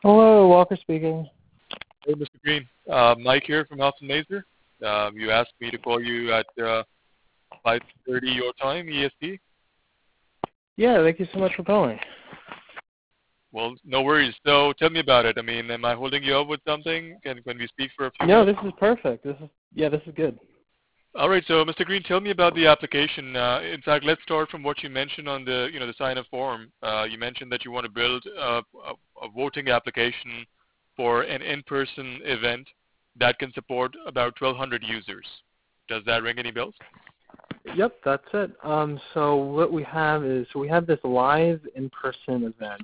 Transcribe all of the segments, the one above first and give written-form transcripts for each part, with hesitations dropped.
Hello, Walker speaking. Hey, Mr. Green. Mike here from Alpha Mazer. You asked me to call you at 5:30 your time, EST. Yeah, thank you so much for calling. Well, no worries. So tell me about it. I mean, am I holding you up with something? Can we speak for a few No, minutes? this is perfect. This is good. All right. So, Mr. Green, tell me about the application. In fact, let's start from what you mentioned on the sign-up form. You mentioned that you want to build a voting application for an in-person event that can support about 1,200 users. Does that ring any bells? Yep, that's it. So what we have is we have this live in-person event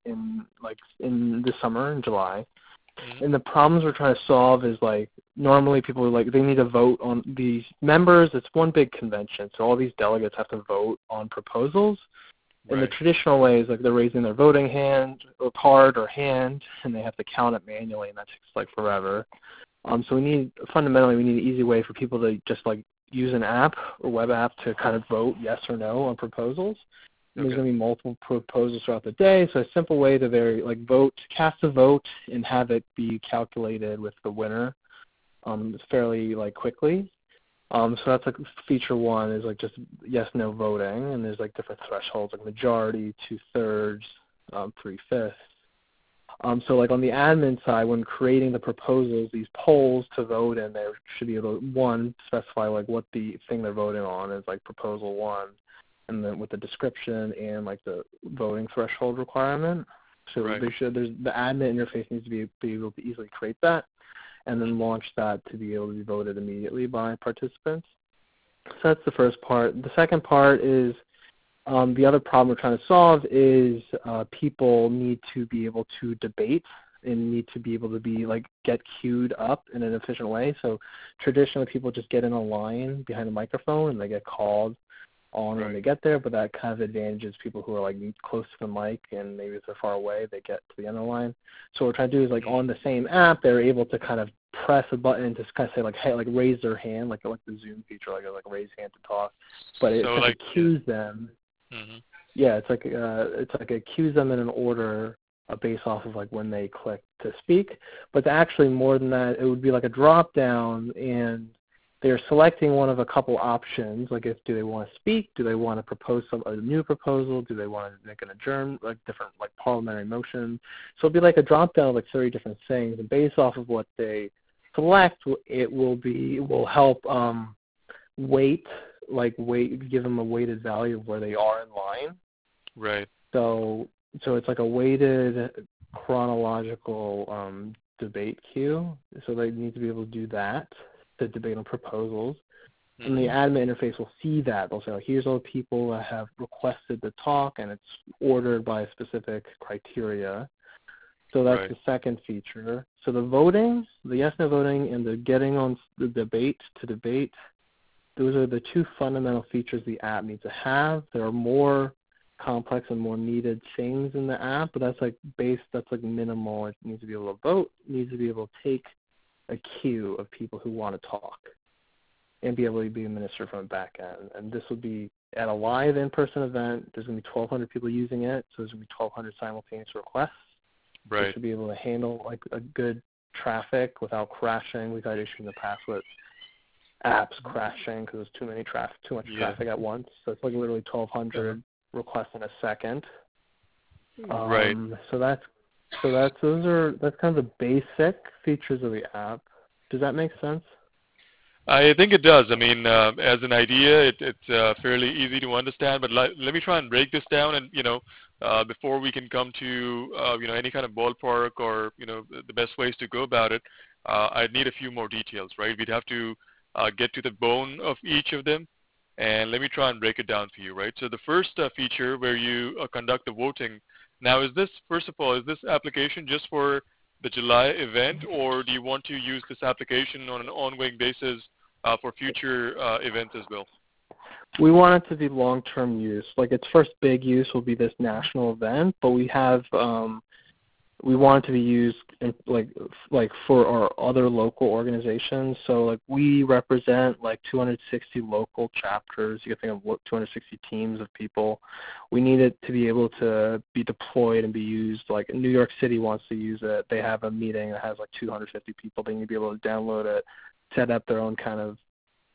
in the summer in July, Mm-hmm. and the problems we're trying to solve is like normally people are like they need to vote on these members. It's one big convention, so all these delegates have to vote on proposals. In the Right. traditional way is like they're raising their voting hand or card or hand, and they have to count it manually, and that takes like forever. So we need an easy way for people to just like use an app or web app to kind of vote yes or no on proposals. And there's Okay. going to be multiple proposals throughout the day, so a simple way to cast a vote and have it be calculated with the winner fairly like quickly. So that's like feature one is like just yes no voting, and there's like different thresholds like majority, 2/3, 3/5. So like on the admin side, when creating the proposals, these polls to vote in, they should be able to, one, specify like what the thing they're voting on is, like proposal one, and then with the description and like the voting threshold requirement. So Right. the admin interface needs to be able to easily create that, and then launch that to be able to be voted immediately by participants. So that's the first part. The second part is the other problem we're trying to solve is people need to be able to debate and need to be able to be like get queued up in an efficient way. So traditionally people just get in a line behind a microphone and they get called on when they get there, but that kind of advantages people who are like close to the mic, and maybe if they're far away they get to the end of the line. So what we're trying to do is like on the same app they're able to kind of press a button to kind of say like hey, like raise their hand like the Zoom feature, like raise hand to talk, but it So essentially cues them. Mm-hmm. Yeah, it's like it cues them in an order based off of like when they click to speak. But actually more than that, it would be like a drop down, and they're selecting one of a couple options. Like do they want to speak? Do they want to propose a new proposal? Do they want to make an adjourn, like different like parliamentary motion? So it'll be like a drop down of like 30 different things, and based off of what they select, it will help give them a weighted value of where they are in line. Right. So it's like a weighted chronological debate queue. So they need to be able to do that to debate on proposals. Mm-hmm. And the admin interface will see that. They'll say, oh, here's all the people that have requested the talk, and it's ordered by a specific criteria. So that's the second feature. So the voting, the yes-no voting, and the getting on the debate to debate, those are the two fundamental features the app needs to have. There are more complex and more needed things in the app, but that's like minimal. It needs to be able to vote, it needs to be able to take a queue of people who want to talk and be able to be administered from the back end. And this will be at a live in-person event. There's going to be 1,200 people using it, so there's going to be 1,200 simultaneous requests. Right. So it should be able to handle like a good traffic without crashing. We've had issues in the past with apps crashing because there's too much traffic at once. So it's like literally 1,200 requests in a second. Right. So that's kind of the basic features of the app. Does that make sense? I think it does. I mean, as an idea, it's fairly easy to understand. But let me try and break this down, and before we can come to any kind of ballpark or the best ways to go about it, I'd need a few more details, right? We'd have to get to the bone of each of them, and let me try and break it down for you, right? So the first feature where you conduct the voting. Now, first of all, is this application just for the July event, or do you want to use this application on an ongoing basis for future events as well? We want it to be long-term use. Like its first big use will be this national event, but we have we want it to be used in, like for our other local organizations. So like we represent like 260 local chapters. You can think of 260 teams of people. We need it to be able to be deployed and be used. Like New York City wants to use it. They have a meeting that has like 250 people. They need to be able to download it, set up their own kind of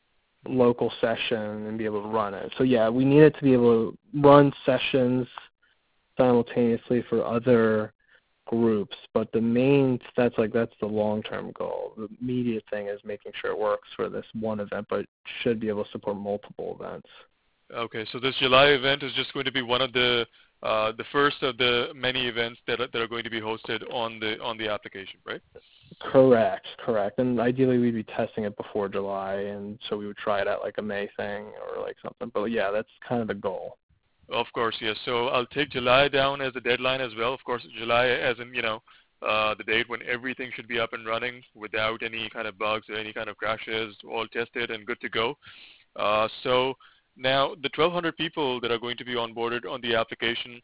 local session and be able to run it. So yeah, we need it to be able to run sessions simultaneously for other groups, but that's the long-term goal. The immediate thing is making sure it works for this one event, but should be able to support multiple events. Okay, so this July event is just going to be one of the first of the many events that are going to be hosted on the application, right? Correct. And ideally we'd be testing it before July, and so we would try it at like a May thing or like something. But yeah, that's kind of the goal. Of course, yes. So I'll take July down as a deadline as well. Of course, July as in, the date when everything should be up and running without any kind of bugs or any kind of crashes, all tested and good to go. So now the 1,200 people that are going to be onboarded on the application,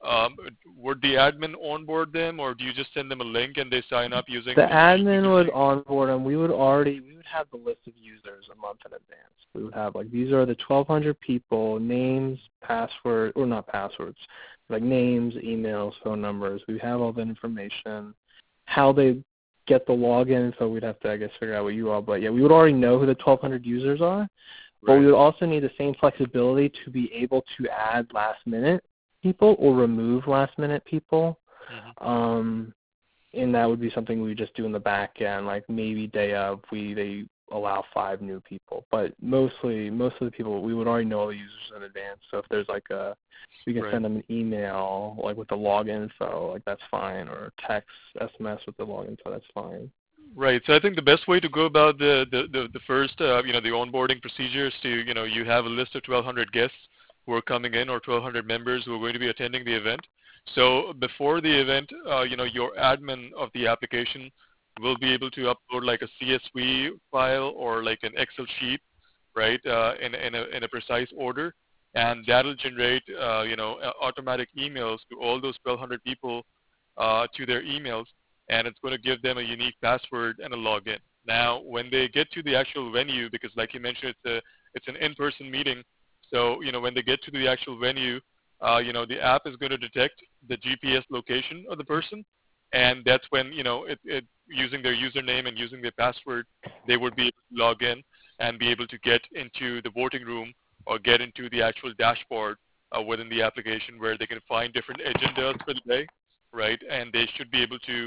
would the admin onboard them, or do you just send them a link and they sign up using the admin would onboard them. We would have the list of users a month in advance. We would have like, these are the 1,200 people, names, password, or not passwords, like names, emails, phone numbers. We have all that information. How they get the login info, we'd have to, I guess, figure out what you all. But yeah, we would already know who the 1,200 users are. Right. But we would also need the same flexibility to be able to add last-minute people or remove last-minute people. Mm-hmm. And that would be something we would just do in the back end, like maybe day of they allow 5 new people. But most of the people, we would already know all the users in advance. So if there's like we can send them an email like with the login info, like that's fine, or text, SMS with the login info, that's fine. Right. So I think the best way to go about the first, the onboarding procedure is to, you have a list of 1,200 guests who are coming in, or 1,200 members who are going to be attending the event. So before the event, your admin of the application will be able to upload like a CSV file or like an Excel sheet, right, in a precise order, and that'll generate, automatic emails to all those 1,200 people to their emails, and it's going to give them a unique password and a login. Now, when they get to the actual venue, because like you mentioned, it's an in-person meeting, so when they get to the actual venue, the app is going to detect the GPS location of the person, and that's when it using their username and using their password, they would be able to log in and be able to get into the voting room or get into the actual dashboard within the application, where they can find different agendas for the day, right? And they should be able to,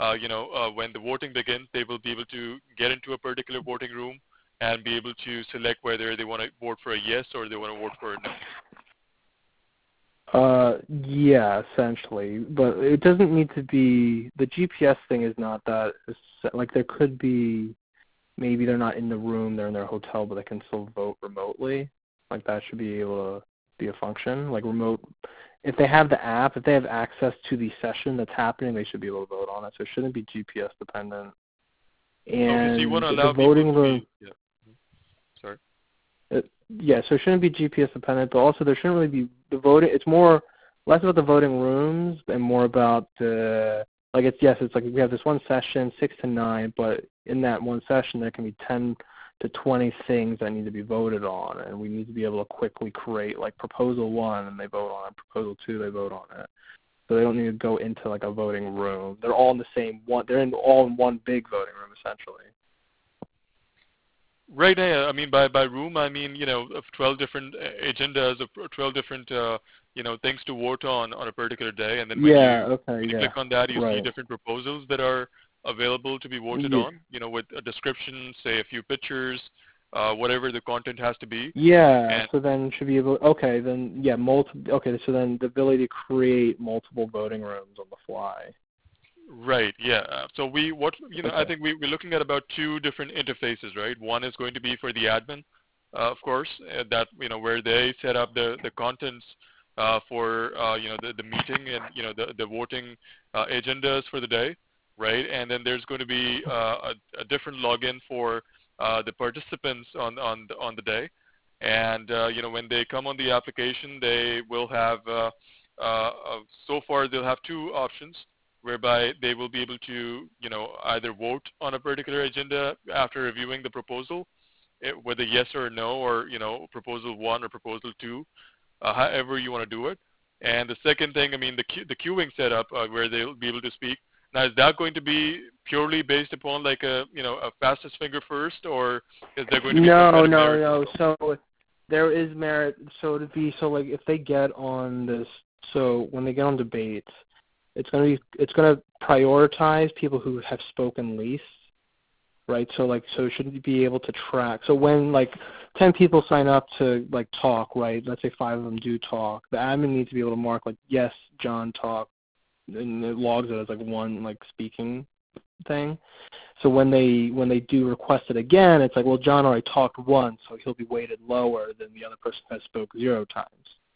when the voting begins, they will be able to get into a particular voting room and be able to select whether they want to vote for a yes or they want to vote for a no. Yeah, essentially, but it doesn't need to be, the GPS thing is not that, like there could be, maybe they're not in the room, they're in their hotel, but they can still vote remotely. Like that should be able to be a function, like remote. If they have the app, if they have access to the session that's happening, they should be able to vote on it. So it shouldn't be GPS dependent. And so you want to allow the voting room. Yeah. Sorry. Yeah, so it shouldn't be GPS dependent, but also there shouldn't really be the voting. It's less about the voting rooms and more about it's like we have this one session, 6 to 9, but in that one session there can be 10 to 20 things that need to be voted on, and we need to be able to quickly create like proposal 1 and they vote on it, proposal 2 they vote on it. So they don't need to go into like a voting room. They're all in the same one. They're all in one big voting room essentially. Right. I mean, by room, I mean, of 12 different agendas, of 12 different, things to vote on a particular day, and then when you click on that, you see different proposals that are available to be voted on, with a description, say a few pictures, whatever the content has to be. Yeah. So then should be able. Okay. Then Okay. So then the ability to create multiple voting rooms on the fly. Right. Yeah. So I think we're looking at about 2 different interfaces, right? One is going to be for the admin, of course, that where they set up the contents for the meeting and the voting agendas for the day, right? And then there's going to be a different login for the participants on the day, and when they come on the application, they will have so far they'll have 2 options. whereby they will be able to, either vote on a particular agenda after reviewing the proposal, whether yes or no, or, proposal 1 or proposal 2, however you want to do it. And the second thing, the queuing setup where they'll be able to speak. Now, is that going to be purely based upon like a fastest finger first, or is there going to be some No. So there is merit. So like if they get on this, so when they get on debates, it's going to prioritize people who have spoken least, right? So it should be able to track. So when like 10 people sign up to like talk, right? Let's say 5 of them do talk. The admin needs to be able to mark like, yes, John talked, and it logs it as like one like speaking thing. So when they do request it again, it's like, well, John already talked once, so he'll be weighted lower than the other person that spoke 0 times.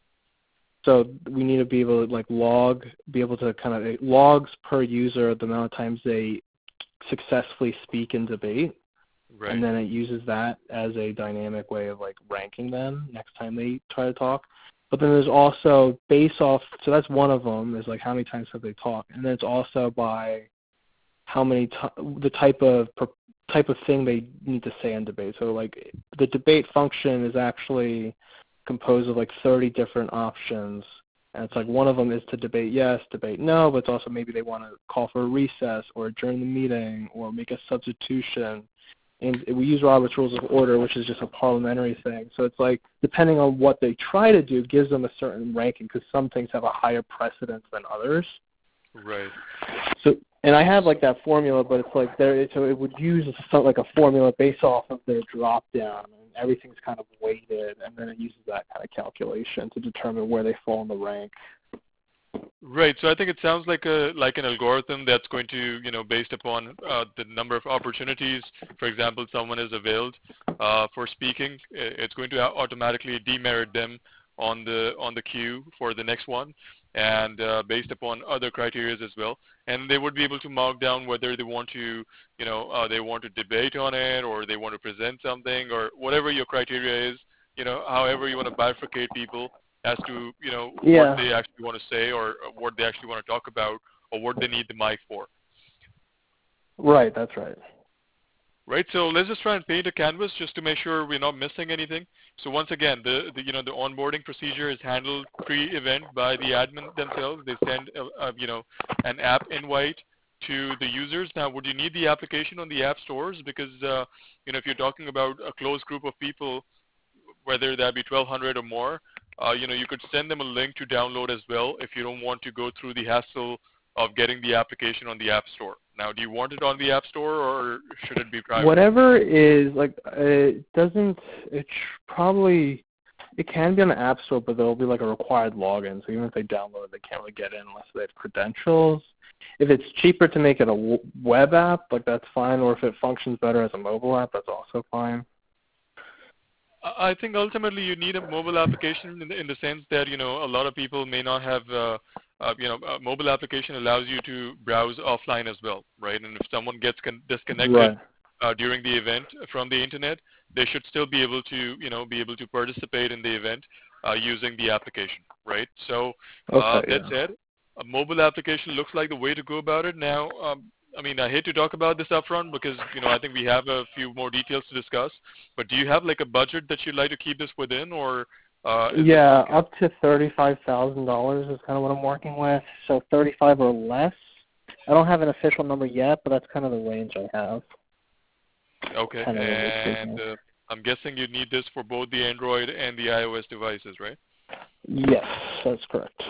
So we need to be able to like be able to kind of logs per user the amount of times they successfully speak in debate. Right. And then it uses that as a dynamic way of like ranking them next time they try to talk. But then there's also based off, so that's one of them is like how many times have they talked, and then it's also by how many the type of thing they need to say in debate. So like the debate function is actually composed of like 30 different options, and it's like one of them is to debate yes, debate no, but it's also maybe they want to call for a recess or adjourn the meeting or make a substitution. And we use Robert's Rules of Order, which is just a parliamentary thing. So it's like, depending on what they try to do, gives them a certain ranking, because some things have a higher precedence than others. Right. So, and I have like that formula, but it's like so it would use like a formula based off of their drop down, and everything's kind of weighted, and then it uses that kind of calculation to determine where they fall in the rank. Right. So I think it sounds like an algorithm that's going to, based upon the number of opportunities. For example, someone is availed for speaking, it's going to automatically demerit them on the queue for the next one, and based upon other criteria as well. And they would be able to mark down whether they want to, they want to debate on it, or they want to present something, or whatever your criteria is. However you want to bifurcate people as to, what they actually want to say, or what they actually want to talk about, or what they need the mic for. Right, that's right. Right, so let's just try and paint a canvas just to make sure we're not missing anything. So once again, the onboarding procedure is handled pre-event by the admin themselves. They send an app invite to the users. Now, would you need the application on the app stores? Because if you're talking about a closed group of people, whether that be 1,200 or more, you could send them a link to download as well if you don't want to go through the hassle of getting the application on the App Store. Now, do you want it on the App Store, or should it be private? Whatever is, like, it can be on the App Store, but there'll be like a required login. So even if they download it, they can't really get in unless they have credentials. If it's cheaper to make it a web app, like that's fine. Or if it functions better as a mobile app, that's also fine. I think ultimately you need a mobile application in the sense that, a lot of people may not have, a mobile application allows you to browse offline as well, right? And if someone gets disconnected during the event from the internet, they should still be able to participate in the event using the application, right? So that said, a mobile application looks like the way to go about it. Now, I hate to talk about this up front because, I think we have a few more details to discuss. But do you have like a budget that you'd like to keep this within, or? Up to $35,000 is kind of what I'm working with. So 35 or less. I don't have an official number yet, but that's kind of the range I have. Okay, and I'm guessing you need this for both the Android and the iOS devices, right? Yes, that's correct.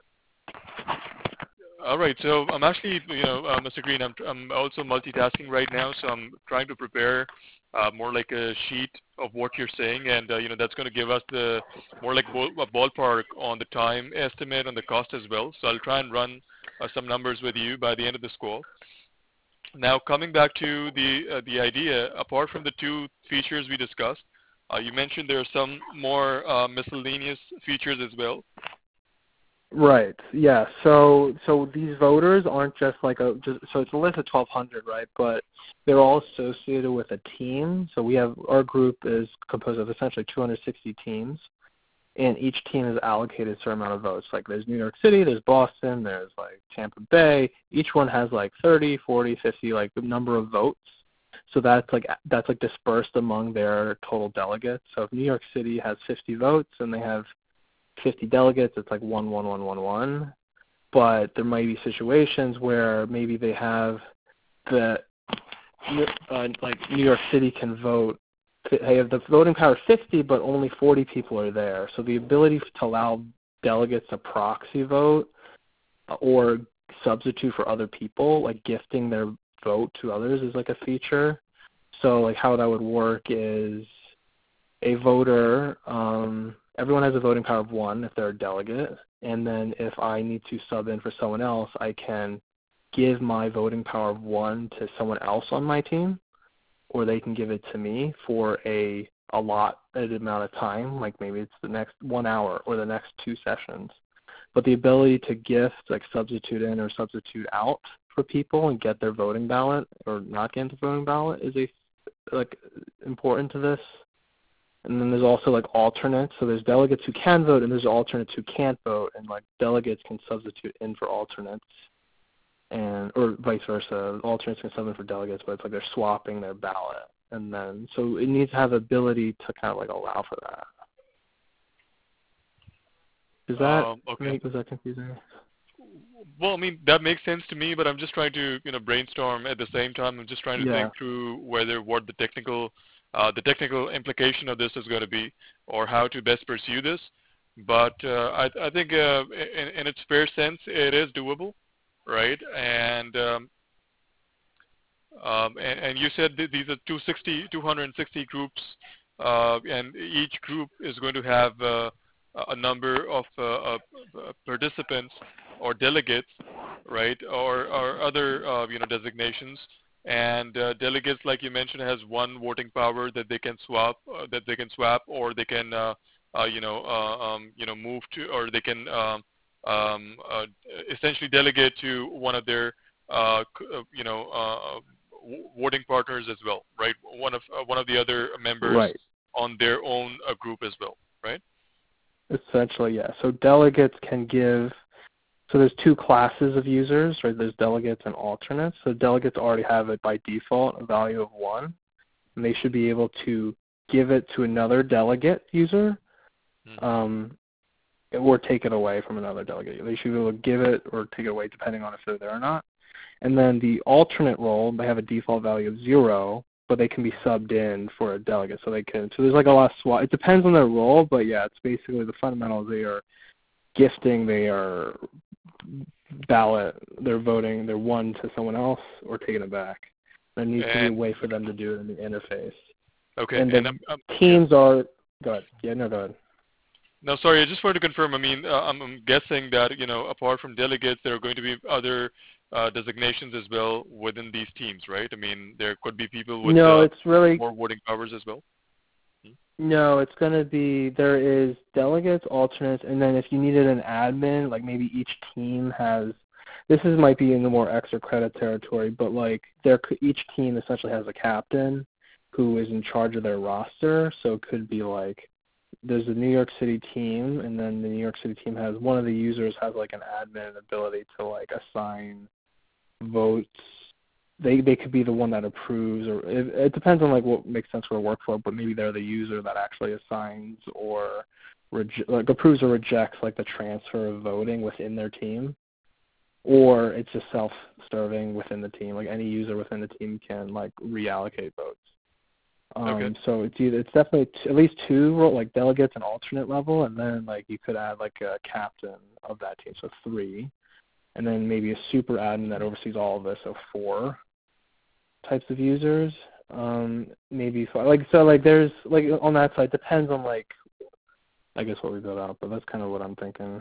All right, so I'm actually, Mr. Green, I'm also multitasking right now, so I'm trying to prepare more like a sheet of what you're saying, and that's going to give us the more like a ballpark on the time estimate on the cost as well. So I'll try and run some numbers with you by the end of this call. Now, coming back to the idea, apart from the 2 features we discussed, you mentioned there are some more miscellaneous features as well. Right. Yeah. So these voters aren't just like so it's a list of 1,200, right? But they're all associated with a team. So our group is composed of essentially 260 teams, and each team is allocated a certain amount of votes. Like there's New York City, there's Boston, there's like Tampa Bay. Each one has like 30, 40, 50, like the number of votes. So that's like dispersed among their total delegates. So if New York City has 50 votes and they have 50 delegates, it's like 1, 1, 1, 1, 1. But there might be situations where maybe they have like New York City can vote. They have the voting power 50, but only 40 people are there. So the ability to allow delegates to proxy vote or substitute for other people, like gifting their vote to others, is like a feature. So like how that would work is a voter, everyone has a voting power of 1 if they're a delegate, and then if I need to sub in for someone else, I can give my voting power of 1 to someone else on my team, or they can give it to me for a allotted amount of time, like maybe it's the next 1 hour or the next 2 sessions. But the ability to gift, like substitute in or substitute out for people and get their voting ballot or not get into voting ballot is important to this. And then there's also like alternates. So there's delegates who can vote and there's alternates who can't vote, and like delegates can substitute in for alternates, and or vice versa. Alternates can sub in for delegates, but it's like they're swapping their ballot. And then so it needs to have ability to kind of like allow for that. Is that okay? Was that confusing? Well, I mean, that makes sense to me, but I'm just trying to, brainstorm at the same time. I'm just trying to think through what the technical implication of this is going to be, or how to best pursue this. But I think in its fair sense, it is doable, right? And you said these are 260 groups, and each group is going to have a number of participants or delegates, right, or other designations. And delegates, like you mentioned, has 1 voting power that they can swap, or they can move to, or they can essentially delegate to one of their voting partners as well, right? One of the other members on their own group as well, right? Essentially, yeah. So delegates can give. So there's 2 classes of users, right? There's delegates and alternates. So delegates already have it by default a value of 1, and they should be able to give it to another delegate user, or take it away from another delegate. They should be able to give it or take it away depending on if they're there or not. And then the alternate role, they have a default value of 0, but they can be subbed in for a delegate. So there's like a lot of swap. It depends on their role, but yeah, it's basically the fundamentals. They are gifting, they are ballot, they're voting, they're 1 to someone else or taking it back. There needs to be a way for them to do it in the interface. Okay. And teams are, go ahead. Yeah, no, go ahead. No, sorry, I just wanted to confirm. I mean, I'm guessing that, apart from delegates, there are going to be other designations as well within these teams, right? I mean, there could be people with more voting powers as well. No, it's going to be, there is delegates, alternates, and then if you needed an admin, like maybe each team has, might be in the more extra credit territory, but like each team essentially has a captain who is in charge of their roster. So it could be like there's a New York City team, and then the New York City team has, one of the users has like an admin ability to like assign votes. They could be the one that approves, or it depends on like what makes sense for a workflow, but maybe they're the user that actually assigns or approves or rejects like the transfer of voting within their team, or it's just self-serving within the team. Like any user within the team can like reallocate votes. So it's definitely at least 2 like delegates and alternate level, and then like you could add like a captain of that team, so 3, and then maybe a super admin that oversees all of this, so 4 types of users. Maybe 5. There's like on that side, depends on like I guess what we build out, but that's kind of what I'm thinking.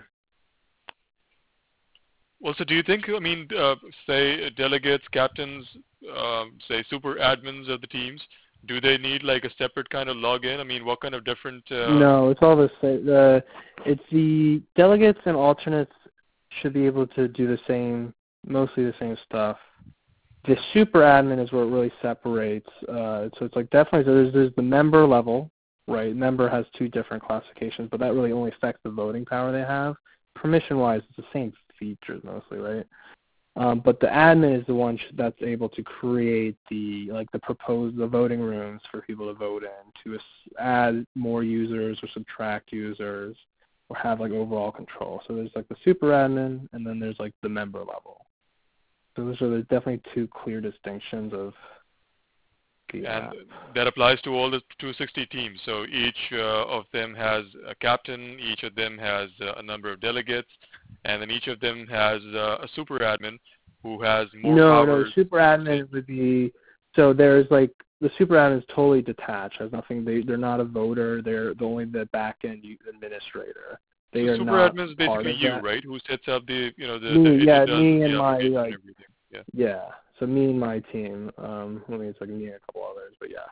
Well, so do you think, I mean, say delegates, captains, say super admins of the teams, do they need like a separate kind of login? I mean, what kind of different? No, it's all the same. It's the delegates and alternates should be able to do the same, mostly the same stuff. The super admin is where it really separates. So it's like definitely, so there's the member level, right? Member has two different classifications, but that really only affects the voting power they have. Permission-wise, it's the same features mostly, right? But the admin is the one that's able to create the voting rooms for people to vote in, to add more users or subtract users, or have like overall control. So there's like the super admin, and then there's like the member level. So there's definitely two clear distinctions of the And that applies to all the 260 teams. So each of them has a captain, each of them has a number of delegates, and then each of them has a super admin who has more power. No, the super admin would be, so there's like, the super admin is totally detached, has nothing, they're not a voter, they're only the back-end administrator. They so are super not admin is part basically of you, that. right? Who sets up the, Me and my, and everything. Yeah, so me and my team, it's like me and a couple others, but yeah.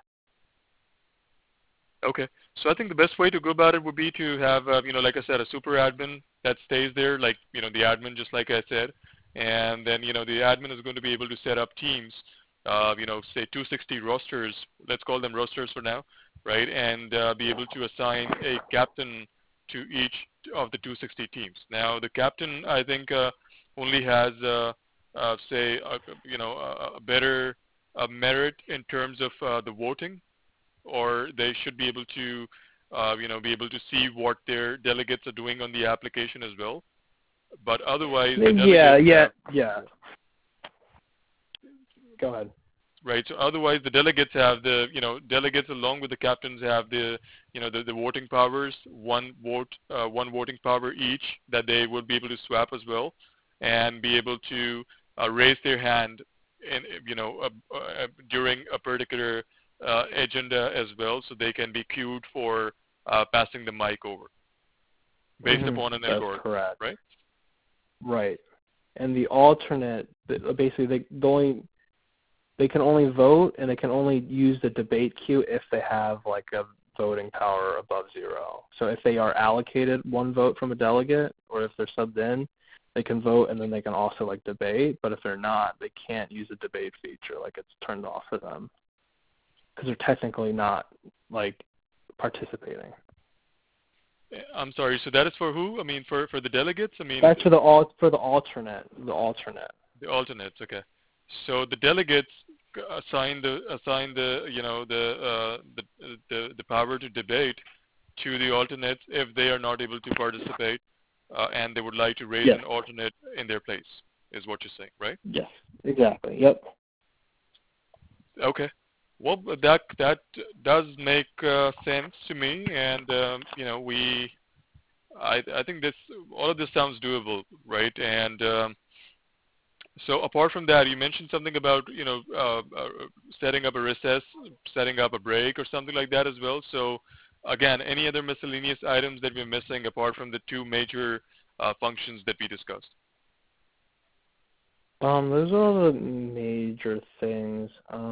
Okay, so I think the best way to go about it would be to have, like I said, a super admin that stays there, like, the admin, just like I said, and then, the admin is going to be able to set up teams, say 260 rosters, let's call them rosters for now, right, and be able to assign a captain to each of the 260 teams. Now, the captain, I think, only has, say, a better merit in terms of the voting, or they should be able to, be able to see what their delegates are doing on the application as well. But otherwise, the delegates yeah. Go ahead. Right. So otherwise, the delegates have delegates along with the captains have the voting powers, one voting power each that they would be able to swap as well, and be able to raise their hand in, during a particular agenda as well, so they can be queued for passing the mic over based upon an algorithm. That's correct. Right. Right. And the alternate, basically, they can only vote, and they can only use the debate queue if they have like a voting power above 0. So if they are allocated one vote from a delegate, or if they're subbed in, they can vote, and then they can also like debate. But if they're not, they can't use the debate feature. Like, it's turned off for them because they're technically not like participating. I'm sorry. So that is for who? I mean, for the delegates. I mean, that's for the alternate. The alternates. Okay. So the delegates assign the power to debate to the alternates if they are not able to participate, and they would like to raise an alternate in their place. Is what you're saying, right? Yes. Exactly. Yep. Okay. Well, that does make sense to me, and I think all of this sounds doable, right? And so apart from that, you mentioned something about setting up a recess, setting up a break, or something like that as well. So again, any other miscellaneous items that we're missing apart from the two major functions that we discussed? Those are all the major things.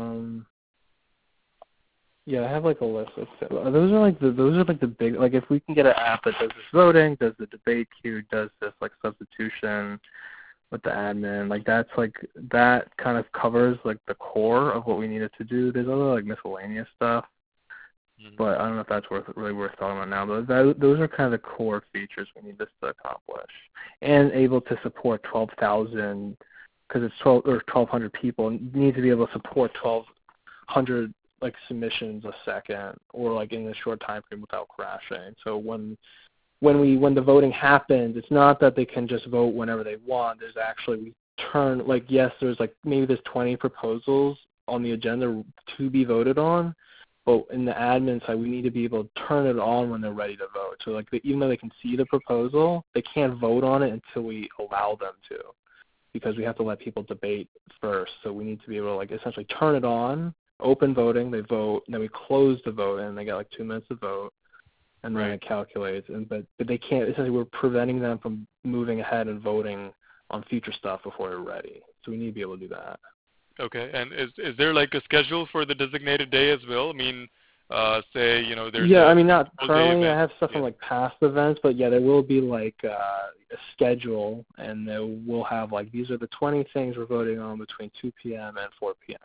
Yeah, I have like a list of those are like the big, like, if we can get an app that does this voting, does the debate queue, does this like substitution with the admin, like that kind of covers like the core of what we needed to do. There's other like miscellaneous stuff, but I don't know if that's really worth talking about now. But those are kind of the core features we need this to accomplish, and able to support 12,000, because it's 1,200 people, and need to be able to support 1,200 like submissions a second, or like in a short time frame without crashing. So when the voting happens, it's not that they can just vote whenever they want. There's actually, there's like maybe there's 20 proposals on the agenda to be voted on, but in the admin side, we need to be able to turn it on when they're ready to vote. So like even though they can see the proposal, they can't vote on it until we allow them to, because we have to let people debate first. So we need to be able to like essentially turn it on, open voting, they vote, and then we close the vote, and they got like 2 minutes to vote. And then it calculates, but they can't. Essentially, we're preventing them from moving ahead and voting on future stuff before they're ready. So we need to be able to do that. Okay, and is there like a schedule for the designated day as well? I mean, say there's not currently. I have stuff from like past events, but there will be like a schedule, and we'll have like these are the 20 things we're voting on between 2 p.m. and 4 p.m.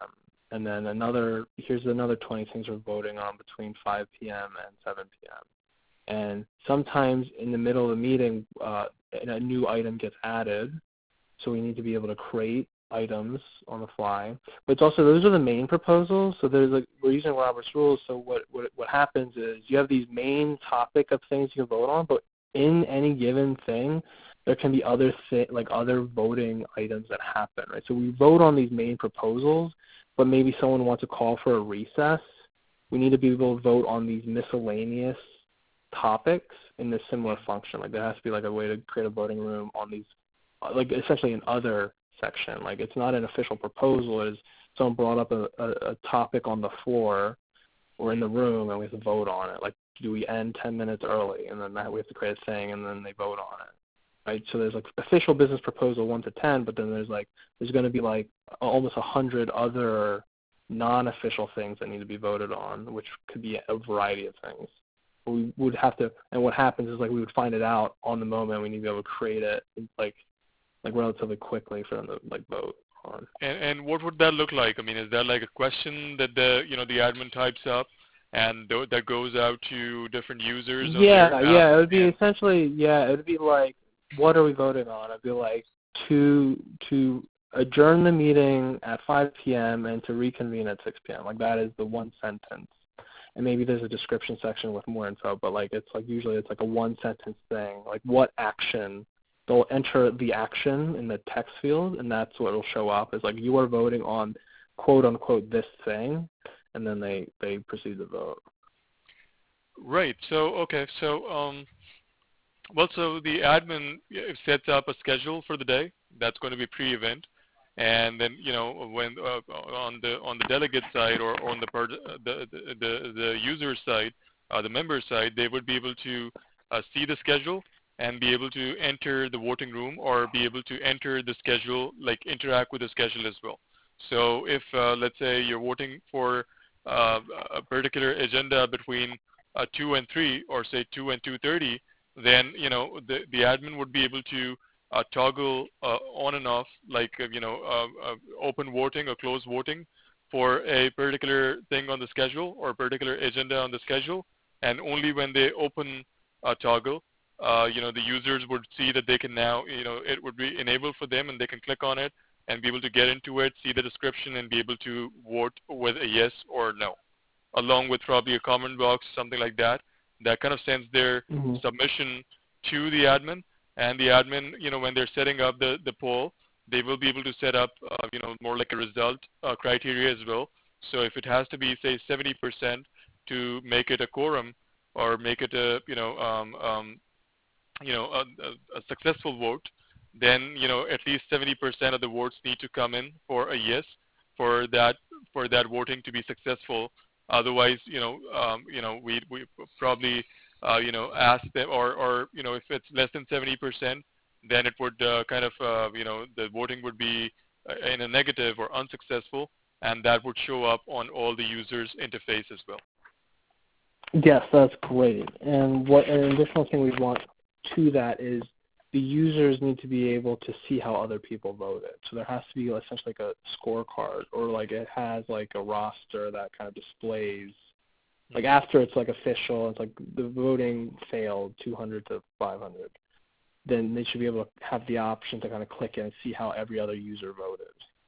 And then here's another 20 things we're voting on between 5 p.m. and 7 p.m. And sometimes in the middle of the meeting, a new item gets added, so we need to be able to create items on the fly. But it's also, those are the main proposals. So we're using Robert's rules. So what happens is you have these main topic of things you can vote on, but in any given thing, there can be other voting items that happen, right? So we vote on these main proposals, but maybe someone wants to call for a recess. We need to be able to vote on these miscellaneous topics in this similar function. Like there has to be like a way to create a voting room on these, like essentially an other section. Like it's not an official proposal. It's someone brought up a topic on the floor or in the room and we have to vote on it. Like, do we end 10 minutes early? And then we have to create a thing and then they vote on it. Right? So there's like official business proposal 1 to 10, but then there's going to be like almost 100 other non-official things that need to be voted on, which could be a variety of things. But we would have to, and what happens is like we would find it out on the moment. We need to be able to create it like relatively quickly for them to like vote on. And what would that look like? I mean, is that like a question that the admin types up and that goes out to different users? It would be essentially, it would be like, what are we voting on? It'd be like to adjourn the meeting at 5 p.m. and to reconvene at 6 p.m. Like that is the one sentence. And maybe there's a description section with more info, but like it's like usually it's like a one sentence thing. Like what action, they'll enter the action in the text field, and that's what will show up is like you are voting on quote unquote this thing, and then they proceed to vote. Right. So so the admin sets up a schedule for the day. That's going to be pre-event, and then when on the delegate side or on the user side, the member side, they would be able to see the schedule and be able to enter the voting room or be able to enter the schedule, like interact with the schedule as well. So if let's say you're voting for a particular agenda between 2 and 3, or say 2 and 2:30. Then the admin would be able to toggle on and off, like open voting or close voting for a particular thing on the schedule or a particular agenda on the schedule, and only when they open a toggle, the users would see that they can now, it would be enabled for them and they can click on it and be able to get into it, see the description, and be able to vote with a yes or no, along with probably a comment box, something like that. That kind of sends their submission to the admin, and the admin, when they're setting up the poll, they will be able to set up, more like a result criteria as well. So if it has to be, say, 70% to make it a quorum or make it a, a successful vote, then at least 70% of the votes need to come in for a yes for that voting to be successful. Otherwise, we probably, ask them, or if it's less than 70%, then it would kind of, the voting would be in a negative or unsuccessful, and that would show up on all the users' interface as well. Yes, that's great. And an additional thing we want to that is the users need to be able to see how other people voted. So there has to be essentially like a scorecard, or like it has like a roster that kind of displays, like after it's like official, it's like the voting failed 200 to 500. Then they should be able to have the option to kind of click in and see how every other user voted.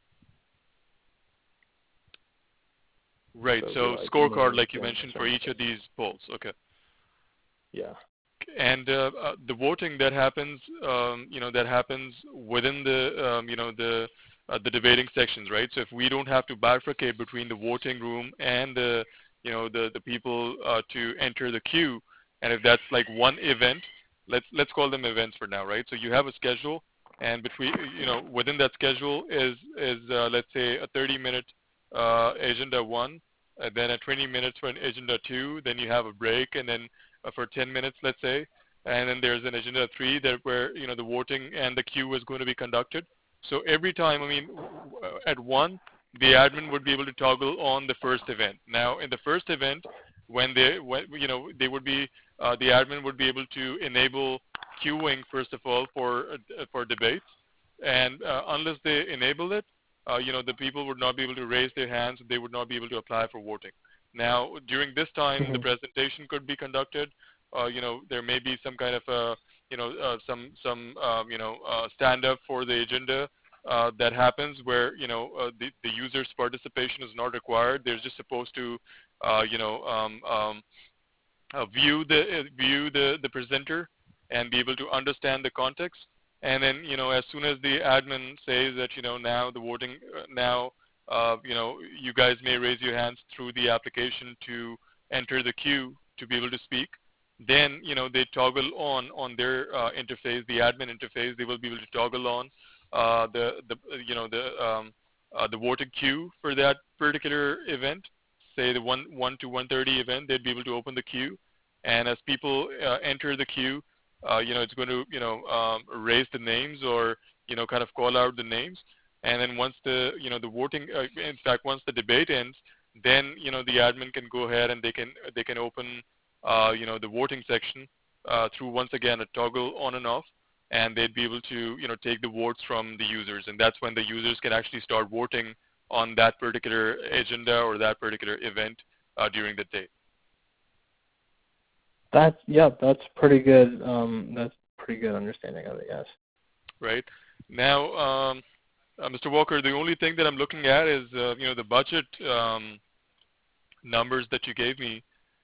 Right. So scorecard, like you mentioned, for each of these polls. Okay. Yeah. And the voting that happens, that happens within the the debating sections, right? So if we don't have to bifurcate between the voting room and the people to enter the queue, and if that's like one event, let's call them events for now, right? So you have a schedule, and between within that schedule is let's say a 30-minute agenda 1, then a 20 minutes for an agenda 2, then you have a break, and then for 10 minutes, let's say, and then there's an agenda 3 where the voting and the queue is going to be conducted. So every time, at 1, the admin would be able to toggle on the first event. Now, in the first event, they would be the admin would be able to enable queuing first of all for debates, and unless they enable it, the people would not be able to raise their hands. They would not be able to apply for voting. Now, during this time, the Mhm. presentation could be conducted. There may be some kind of stand up for the agenda that happens where the user's participation is not required. They're just supposed to uh, you know view the presenter and be able to understand the context. And then as soon as the admin says that now the voting now you guys may raise your hands through the application to enter the queue to be able to speak. Then they toggle on their interface, the admin interface. They will be able to toggle on the the voting queue for that particular event. Say the 1 to 1:30 event, they'd be able to open the queue, and as people enter the queue, it's going to raise the names or kind of call out the names. And then once the voting, in fact, once the debate ends, then the admin can go ahead and they can open the voting section through once again a toggle on and off, and they'd be able to take the votes from the users, and that's when the users can actually start voting on that particular agenda or that particular event during the day. That's pretty good. That's pretty good understanding of it. Yes. Right now, Mr. Walker, the only thing that I'm looking at is the budget numbers that you gave me.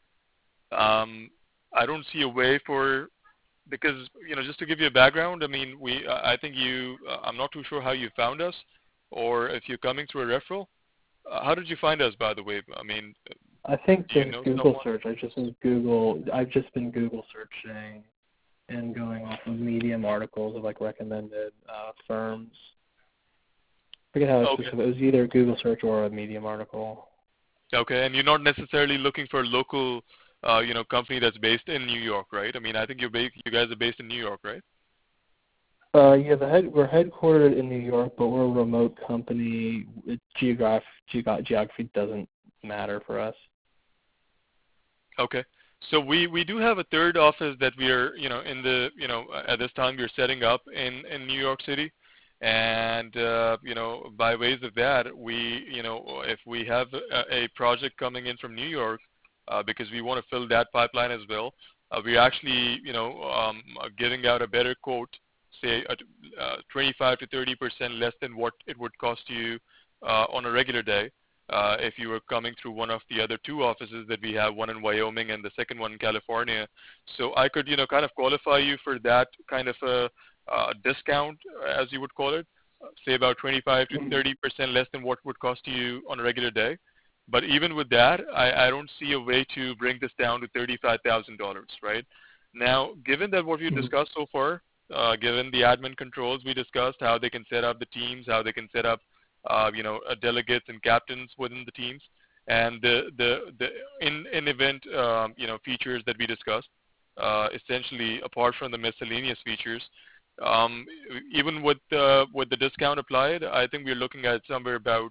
I don't see a way for, because just to give you a background, I mean I think I'm not too sure how you found us, or if you're coming through a referral. How did you find us, by the way? I mean, I think do you just know Google someone? search. I've just been Google searching and going off of Medium articles of like recommended firms. I forget how it's Okay. specific. It was either a Google search or a Medium article. Okay, and you're not necessarily looking for a local, company that's based in New York, right? I mean, I think you guys are based in New York, right? Yeah, we're headquartered in New York, but we're a remote company. Geography doesn't matter for us. Okay. So we do have a third office that we are, in the, at this time we're setting up in New York City. And, by ways of that, if we have a project coming in from New York, because we want to fill that pipeline as well, we're actually, giving out a better quote, say 25 to 30% less than what it would cost you on a regular day. If you were coming through one of the other two offices that we have, one in Wyoming and the second one in California. So I could, kind of qualify you for that kind of a discount, as you would call it, say about 25 to 30% less than what would cost you on a regular day. But even with that, I don't see a way to bring this down to $35,000, right? Now, given that what we discussed so far, given the admin controls we discussed, how they can set up the teams, how they can set up delegates and captains within the teams, and the in event features that we discussed. Essentially, apart from the miscellaneous features, even with the discount applied, I think we're looking at somewhere about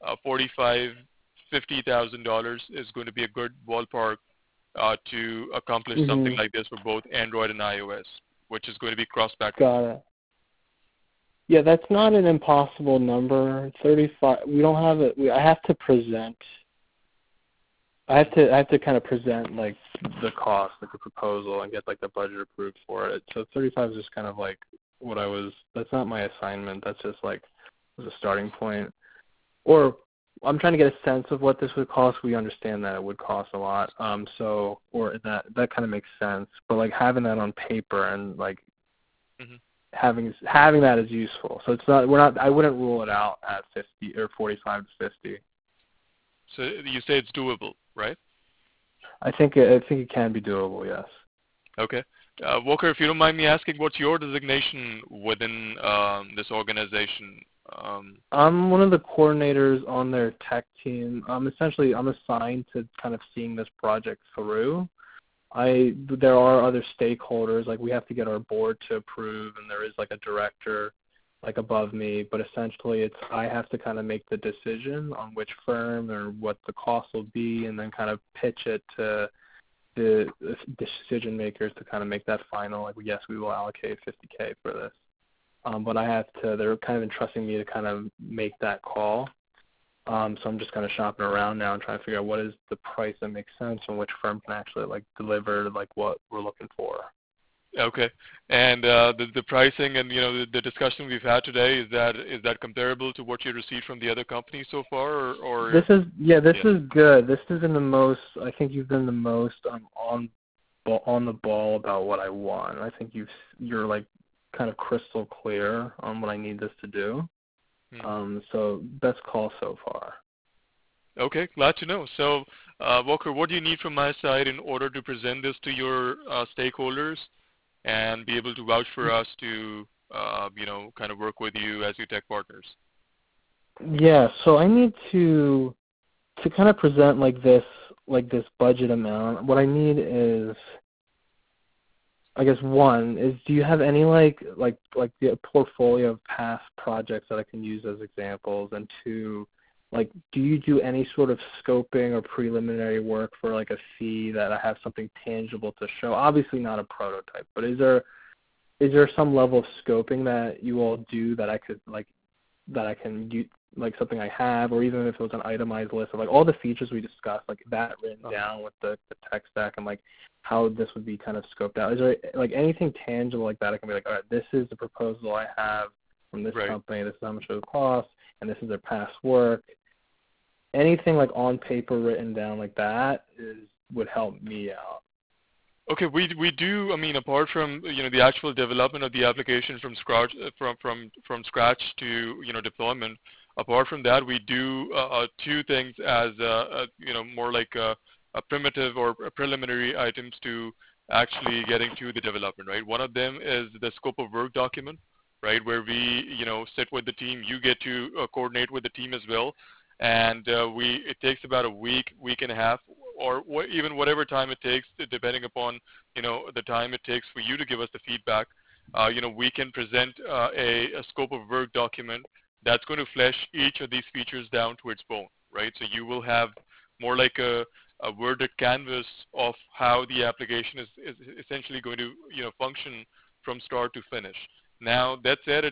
$50,000 is going to be a good ballpark to accomplish something like this for both Android and iOS, which is going to be cross-platform. Got it. Yeah, that's not an impossible number. 35. We don't have it. I have to present. I have to kind of present like the cost, like the proposal, and get like the budget approved for it. So 35 is just kind of like what I was. That's not my assignment. That's just like was a starting point. Or I'm trying to get a sense of what this would cost. We understand that it would cost a lot. Or that kind of makes sense. But like having that on paper and like. Mm-hmm. Having that is useful. So it's not. I wouldn't rule it out at 50 or 45 to 50. So you say it's doable, right? I think it can be doable. Yes. Okay. Walker, if you don't mind me asking, what's your designation within this organization? I'm one of the coordinators on their tech team. Essentially, I'm assigned to kind of seeing this project through. There are other stakeholders, like we have to get our board to approve, and there is like a director like above me, but essentially I have to kind of make the decision on which firm or what the cost will be, and then kind of pitch it to the decision makers to kind of make that final, like, yes, we will allocate $50K for this. but they're kind of entrusting me to kind of make that call. So I'm just kind of shopping around now and trying to figure out what is the price that makes sense and which firm can actually like deliver like what we're looking for. Okay. And the pricing and the discussion we've had today, is that comparable to what you received from the other companies so far, or This is good. This has been the most. I think you've been the most on the ball about what I want. I think you're like kind of crystal clear on what I need this to do. So best call so far. Okay, glad to know. So, Walker, what do you need from my side in order to present this to your stakeholders and be able to vouch for us to, kind of work with you as your tech partners? Yeah, so I need to kind of present like this budget amount. What I need is, I guess, one is, do you have any like the portfolio of past projects that I can use as examples? And two, like, do you do any sort of scoping or preliminary work for like a fee that I have something tangible to show? Obviously not a prototype, but is there some level of scoping that you all do that I could that I can do, like something I have, or even if it was an itemized list of like all the features we discussed, like that written down with the tech stack and like how this would be kind of scoped out? Is there like anything tangible like that I can be like, all right, this is the proposal I have from this company, this is how much it would cost, and this is their past work? Anything like on paper written down like that would help me out. Okay, we do. I mean, apart from the actual development of the application from scratch, from scratch to deployment. Apart from that, we do two things as more like a primitive or preliminary items to actually getting to the development. Right. One of them is the scope of work document. Right, where we sit with the team. You get to coordinate with the team as well, and it takes about a week and a half, or even whatever time it takes, depending upon the time it takes for you to give us the feedback. We can present a scope of work document that's going to flesh each of these features down to its bone, right? So you will have more like a worded canvas of how the application is essentially going to function from start to finish. Now that said,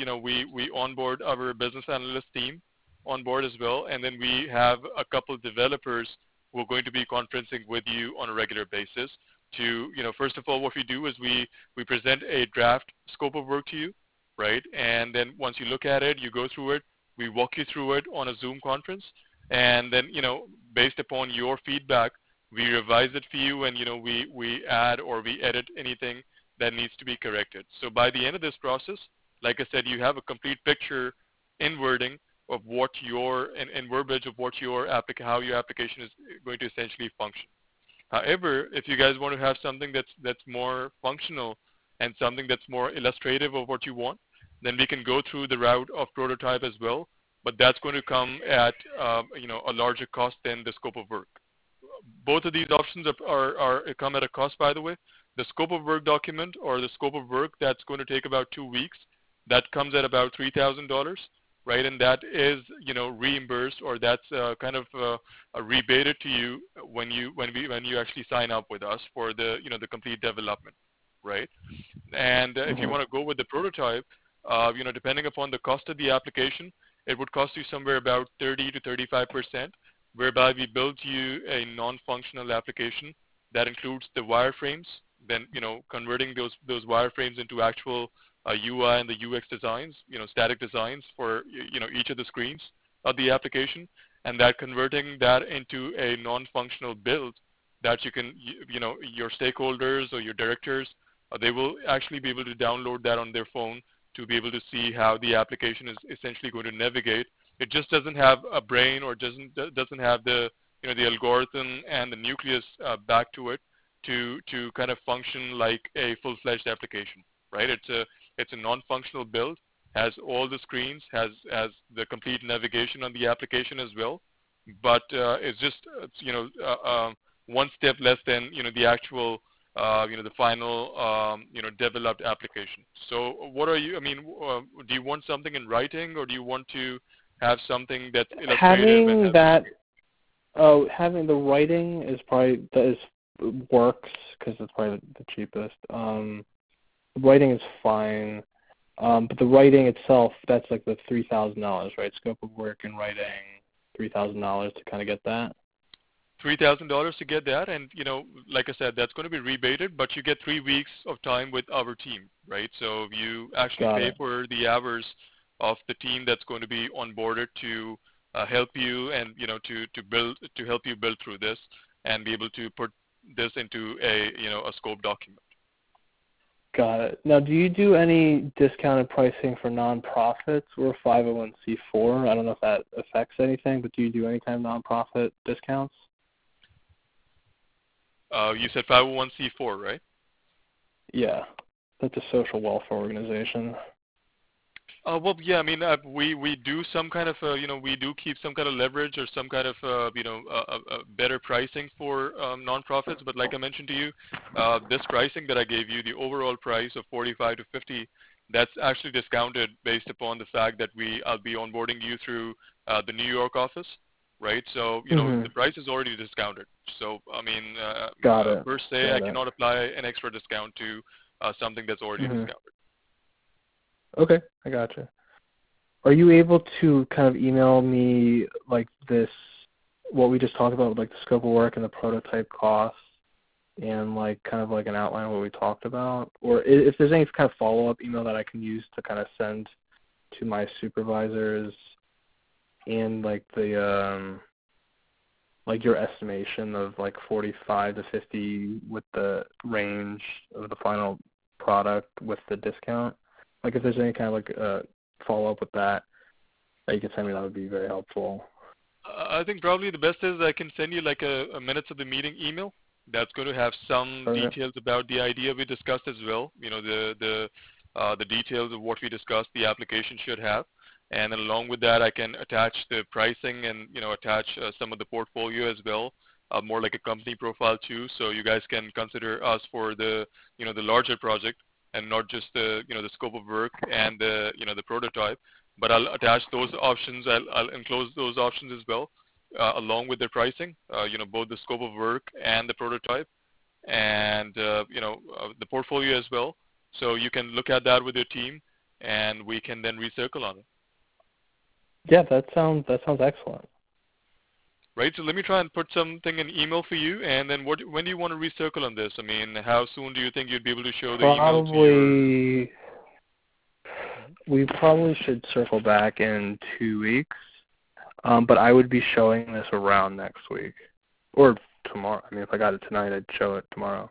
we onboard our business analyst team on board as well, and then we have a couple of developers who are going to be conferencing with you on a regular basis. To first of all, what we do is we present a draft scope of work to you, right? And then once you look at it, you go through it. We walk you through it on a Zoom conference, and then based upon your feedback, we revise it for you, and we add or we edit anything that needs to be corrected. So by the end of this process, like I said, you have a complete picture in wording of what and verbiage of what how your application is going to essentially function. However, if you guys want to have something that's more functional and something that's more illustrative of what you want, then we can go through the route of prototype as well. But that's going to come at a larger cost than the scope of work. Both of these options are come at a cost, by the way. The scope of work document or the scope of work that's going to take about 2 weeks, that comes at about $3,000, right? And that is reimbursed, or that's kind of rebated to you when you actually sign up with us for the the complete development, right? And if you want to go with the prototype, depending upon the cost of the application, it would cost you somewhere about 30 to 35%, whereby we build you a non-functional application that includes the wireframes, then converting those wireframes into actual UI and the UX designs, static designs for each of the screens of the application, and that converting that into a non-functional build that you can your stakeholders or your directors, they will actually be able to download that on their phone to be able to see how the application is essentially going to navigate. It just doesn't have a brain, or doesn't have the the algorithm and the nucleus back to it to kind of function like a full-fledged application, right? It's a non-functional build, has all the screens, has the complete navigation on the application as well, but it's just one step less than the actual the final developed application. So what are you? I mean, do you want something in writing, or do you want to have something that's illustrative? Having the writing is probably works because it's probably the cheapest. Writing is fine. But the writing itself, that's like the $3,000, right? Scope of work and writing, $3,000 to kind of get that. $3,000 to get that, and like I said, that's going to be rebated, but you get 3 weeks of time with our team, right? So you actually Got pay it. for the hours of the team that's going to be onboarded to help you and to help you build through this and be able to put this into a scope document. Got it. Now, do you do any discounted pricing for nonprofits or 501c4? I don't know if that affects anything, but do you do any kind of nonprofit discounts? You said 501c4, right? Yeah, that's a social welfare organization. Well, yeah, I mean, we do some kind of, we do keep some kind of leverage or some kind of, better pricing for nonprofits. But like I mentioned to you, this pricing that I gave you, the overall price of 45 to 50, that's actually discounted based upon the fact that I'll be onboarding you through the New York office, right? So, the price is already discounted. So, I mean, Got it. per se, I cannot apply an extra discount to something that's already discounted. Okay, I gotcha. Are you able to kind of email me like this, what we just talked about, like the scope of work and the prototype costs, and like kind of like an outline of what we talked about? Or if there's any kind of follow-up email that I can use to kind of send to my supervisors, and like the like your estimation of like 45 to 50 with the range of the final product with the discount. Like if there's any kind of like follow-up with that you can send me, that would be very helpful. I think probably the best is I can send you like a minutes of the meeting email that's going to have some details about the idea we discussed as well. The details of what we discussed the application should have. And then along with that, I can attach the pricing and, attach some of the portfolio as well, more like a company profile too. So you guys can consider us for the, the larger project and not just the, the scope of work and the, the prototype. But I'll attach those options. I'll enclose those options as well, along with the pricing, both the scope of work and the prototype and, the portfolio as well. So you can look at that with your team and we can then recircle on it. Yeah, that sounds excellent. Right, so let me try and put something in email for you, and then when do you want to recircle on this? I mean, how soon do you think you'd be able to show the email to your... We probably should circle back in 2 weeks, but I would be showing this around next week, or tomorrow. I mean, if I got it tonight, I'd show it tomorrow.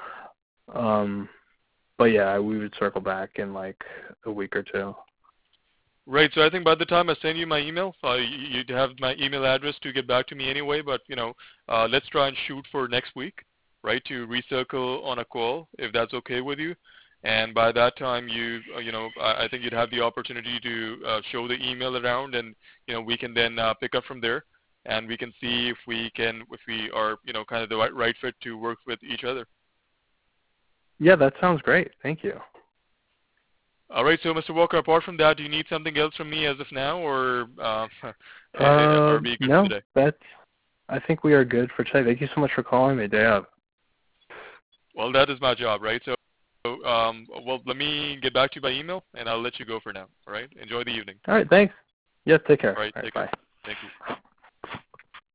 But yeah, we would circle back in like a week or two. Right, so I think by the time I send you my email, you'd have my email address to get back to me anyway, but, let's try and shoot for next week, right, to recircle on a call, if that's okay with you. And by that time, I think you'd have the opportunity to show the email around, and, we can then pick up from there, and we can see if we are, kind of the right fit to work with each other. Yeah, that sounds great. Thank you. All right, so Mr. Walker, apart from that, do you need something else from me as of now, or are we good no, today? I think we are good for today. Thank you so much for calling me, Dave. Well, that is my job, right? So, well, let me get back to you by email, and I'll let you go for now. All right? Enjoy the evening. All right, thanks. Yeah, take care. All right, take care. Thank you.